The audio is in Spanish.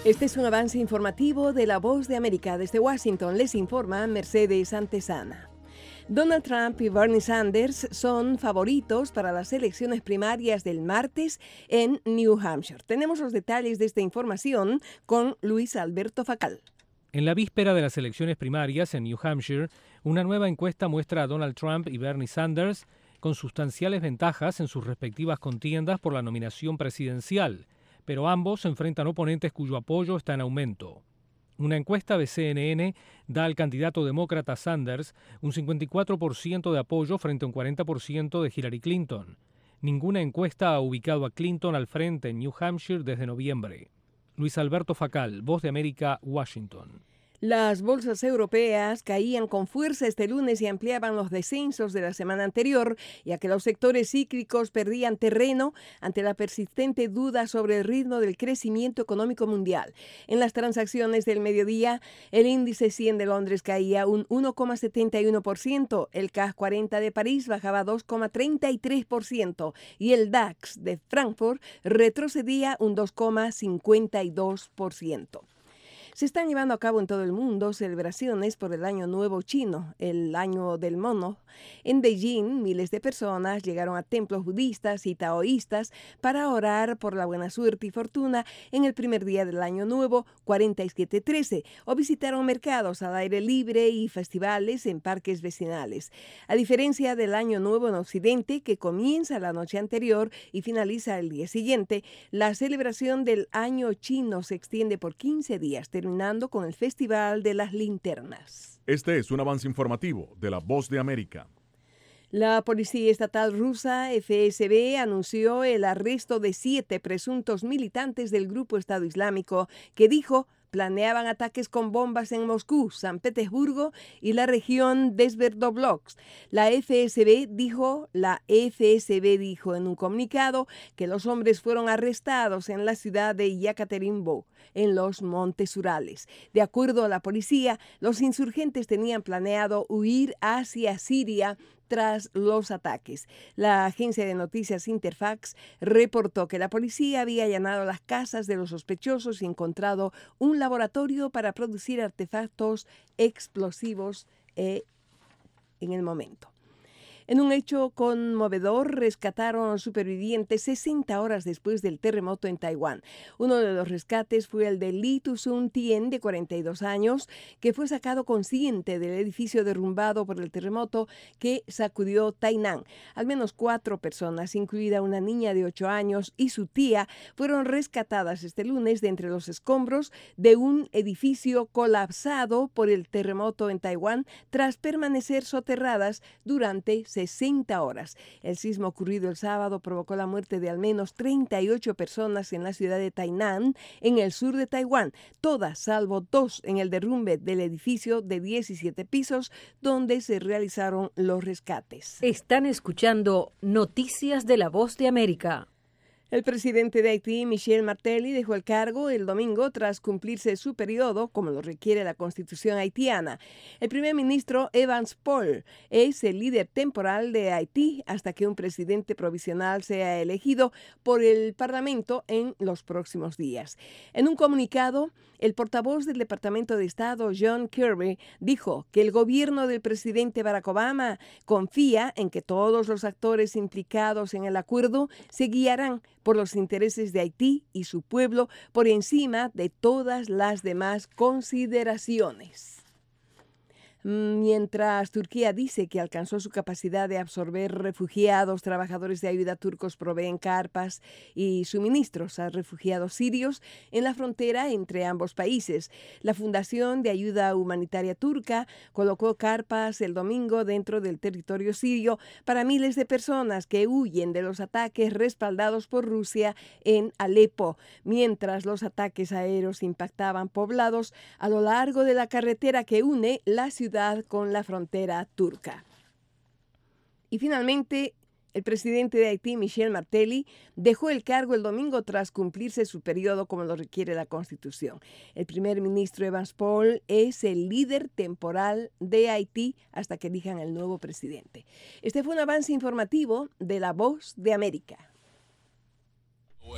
Este es un avance informativo de La Voz de América. Desde Washington les informa Mercedes Antesana. Donald Trump y Bernie Sanders son favoritos para las elecciones primarias del martes en New Hampshire. Tenemos los detalles de esta información con Luis Alberto Facal. En la víspera de las elecciones primarias en New Hampshire, una nueva encuesta muestra a Donald Trump y Bernie Sanders con sustanciales ventajas en sus respectivas contiendas por la nominación presidencial, pero ambos enfrentan oponentes cuyo apoyo está en aumento. Una encuesta de CNN da al candidato demócrata Sanders un 54% de apoyo frente a un 40% de Hillary Clinton. Ninguna encuesta ha ubicado a Clinton al frente en New Hampshire desde noviembre. Luis Alberto Facal, Voz de América, Washington. Las bolsas europeas caían con fuerza este lunes y ampliaban los descensos de la semana anterior, ya que los sectores cíclicos perdían terreno ante la persistente duda sobre el ritmo del crecimiento económico mundial. En las transacciones del mediodía, el índice 100 de Londres caía un 1,71%, el CAC 40 de París bajaba 2,33% y el DAX de Frankfurt retrocedía un 2,52%. Se están llevando a cabo en todo el mundo celebraciones por el Año Nuevo Chino, el Año del Mono. En Beijing, miles de personas llegaron a templos budistas y taoístas para orar por la buena suerte y fortuna en el primer día del Año Nuevo 4713 o visitaron mercados al aire libre y festivales en parques vecinales. A diferencia del Año Nuevo en Occidente, que comienza la noche anterior y finaliza el día siguiente, la celebración del Año Chino se extiende por 15 días, terminando con el Festival de las Linternas. Este es un avance informativo de La Voz de América. La Policía Estatal Rusa, FSB, anunció el arresto de 7 presuntos militantes del Grupo Estado Islámico que dijo planeaban ataques con bombas en Moscú, San Petersburgo y la región de Sverdlovsk. La FSB dijo en un comunicado que los hombres fueron arrestados en la ciudad de Yekaterinburg, en los Montes Urales. De acuerdo a la policía, los insurgentes tenían planeado huir hacia Siria tras los ataques. La agencia de noticias Interfax reportó que la policía había allanado las casas de los sospechosos y encontrado un laboratorio para producir artefactos explosivos en el momento. En un hecho conmovedor, rescataron a los supervivientes 60 horas después del terremoto en Taiwán. Uno de los rescates fue el de Lee Tu-Sun Tien, de 42 años, que fue sacado consciente del edificio derrumbado por el terremoto que sacudió Tainan. Al menos 4 personas, incluida una niña de 8 años y su tía, fueron rescatadas este lunes de entre los escombros de un edificio colapsado por el terremoto en Taiwán tras permanecer soterradas durante 60 horas. El sismo ocurrido el sábado provocó la muerte de al menos 38 personas en la ciudad de Tainan, en el sur de Taiwán, todas salvo 2 en el derrumbe del edificio de 17 pisos donde se realizaron los rescates. Están escuchando Noticias de La Voz de América. El presidente de Haití, Michel Martelly, dejó el cargo el domingo tras cumplirse su periodo, como lo requiere la Constitución haitiana. El primer ministro Evans Paul es el líder temporal de Haití hasta que un presidente provisional sea elegido por el Parlamento en los próximos días. En un comunicado, el portavoz del Departamento de Estado, John Kirby, dijo que el gobierno del presidente Barack Obama confía en que todos los actores implicados en el acuerdo se guiarán por los intereses de Haití y su pueblo por encima de todas las demás consideraciones. Mientras Turquía dice que alcanzó su capacidad de absorber refugiados, trabajadores de ayuda turcos proveen carpas y suministros a refugiados sirios en la frontera entre ambos países. La Fundación de Ayuda Humanitaria Turca colocó carpas el domingo dentro del territorio sirio para miles de personas que huyen de los ataques respaldados por Rusia en Alepo, mientras los ataques aéreos impactaban poblados a lo largo de la carretera que une la ciudad con la frontera turca. Y finalmente, el presidente de Haití, Michel Martelly, dejó el cargo el domingo tras cumplirse su periodo como lo requiere la Constitución. El primer ministro Evans Paul es el líder temporal de Haití hasta que elijan el nuevo presidente. Este fue un avance informativo de La Voz de América.